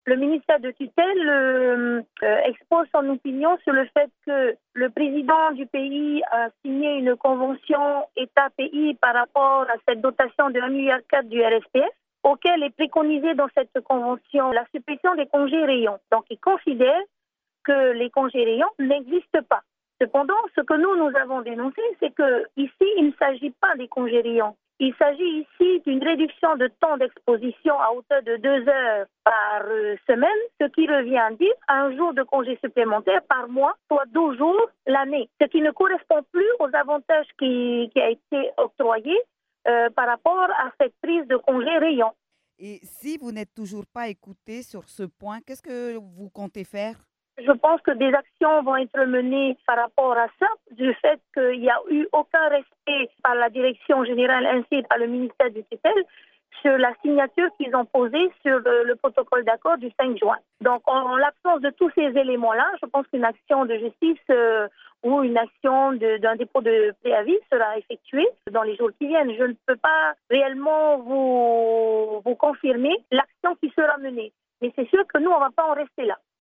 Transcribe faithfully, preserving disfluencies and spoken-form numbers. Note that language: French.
Le ministère de tutelle euh, euh, expose son opinion sur le fait que le président du pays a signé une convention État-pays par rapport à cette dotation de un virgule quatre milliard du R S P F, auquel est préconisée dans cette convention la suppression des congés rayons. Donc, il considère que les congés rayons n'existent pas. Cependant, ce que nous, nous avons dénoncé, c'est que ici, il ne s'agit pas des congés rayons. Il s'agit ici d'une réduction de temps d'exposition à hauteur de deux heures par semaine, ce qui revient à dire un jour de congé supplémentaire par mois, soit douze jours l'année, ce qui ne correspond plus aux avantages qui, qui a été octroyé euh, par rapport à cette prise de congé rayon. Et si vous n'êtes toujours pas écouté sur ce point, qu'est-ce que vous comptez faire? Je pense que des actions vont être menées par rapport à ça, du fait qu'il n'y a eu aucun respect par la direction générale ainsi que par le ministère du tutelle sur la signature qu'ils ont posée sur le, le protocole d'accord du cinq juin. Donc, en, en l'absence de tous ces éléments-là, je pense qu'une action de justice euh, ou une action de, d'un dépôt de préavis sera effectuée dans les jours qui viennent. Je ne peux pas réellement vous, vous confirmer l'action qui sera menée. Mais c'est sûr que nous, on ne va pas en rester là.